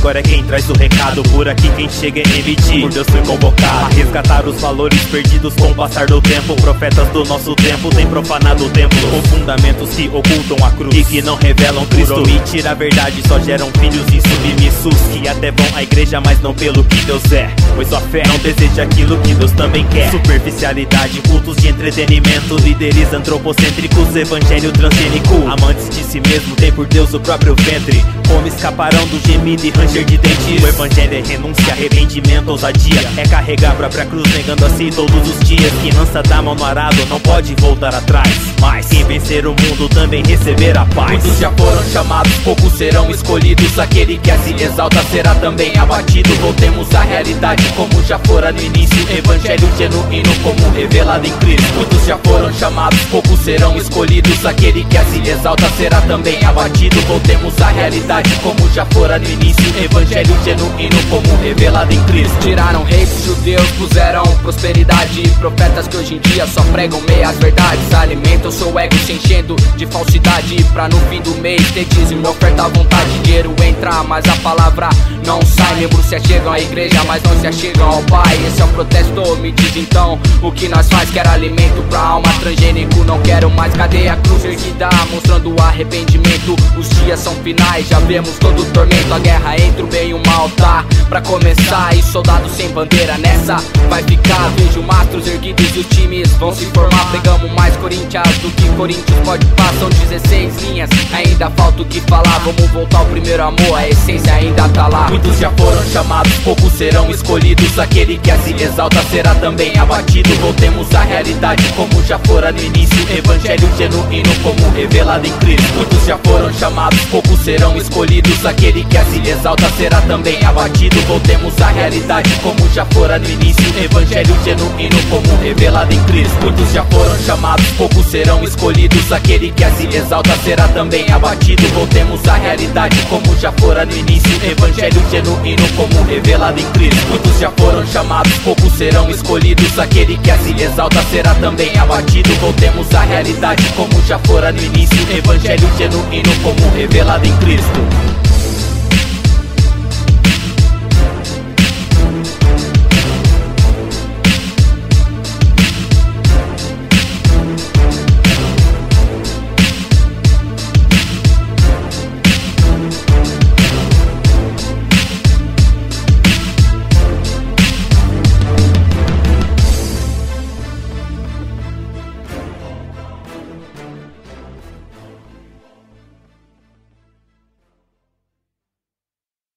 agora é quem traz o recado. Por aqui quem chega é MD, por Deus fui convocado a resgatar os valores perdidos com o passar do tempo. Profetas do nosso tempo têm profanado o templo, com fundamentos que ocultam a cruz e que não revelam Cristo. Por omitir a verdade só geram filhos insubmissos, que até vão à igreja mas não pelo que Deus é, pois sua fé não deseja aquilo que Deus também quer. Superficialidade, cultos de entretenimento, líderes antropocêntricos, evangelho transgênico. Amantes de si mesmo, tem por Deus o próprio ventre, como escaparão do gemido e ranger de dentes. O evangelho é renúncia, arrependimento, ousadia, é carregar a própria cruz negando a si todos os dias. Quem lança da mão no arado não pode voltar atrás, mas quem vencer o mundo também receberá paz. Muitos já foram chamados, poucos serão escolhidos. Aquele que assim exalta será também abatido. Voltemos à realidade como já fora no início, evangelho genuíno como revelado em Cristo. Muitos já foram chamados, poucos serão escolhidos. Aquele que assim exalta será também abatido. Voltemos à realidade como já fora no início, evangelho genuíno como revelado em Cristo. Tiraram reis judeus, puseram prosperidade, profetas que hoje em dia só pregam meias verdades. Alimentam seu ego se enchendo de falsidade, pra no fim do mês ter dízimo, oferta à vontade. Dinheiro entra, mas a palavra não sai. Membros se achegam à igreja, mas não se achegam ao Pai. Esse é um protesto, me diz então o que nós faz. Quero alimento pra alma, transgênico não quero mais. Cadê a cruz erguida, mostrando arrependimento? Os dias são finais, já vemos todo o tormento. A guerra entre o bem e o mal tá pra começar, e soldados sem bandeira nessa vai ficar. Vejo mastros erguidos e os times vão se formar. Pegamos mais Corinthians do que Corinthians pode passar. São 16 linhas, ainda falta o que falar. Vamos voltar ao primeiro amor, a essência ainda tá lá. Muitos já foram chamados, poucos serão escolhidos. Aquele que assim exalta será também abatido. Voltemos à realidade como já fora no início, evangelho genuíno como revelado em Cristo. Muitos já foram chamados, poucos serão escolhidos. Aquele que assim exalta será também abatido. Voltemos à realidade como já fora no início, evangelho genuíno como revelado em Cristo. Muitos já foram chamados, poucos serão escolhidos. Aquele que assim exalta será também abatido. Voltemos à realidade como já fora no início, evangelho genuíno como revelado em Cristo. Muitos já foram chamados, poucos serão escolhidos. Aquele que assim exalta será também abatido. Voltemos à realidade como já fora no início, evangelho genuíno como revelado em Cristo.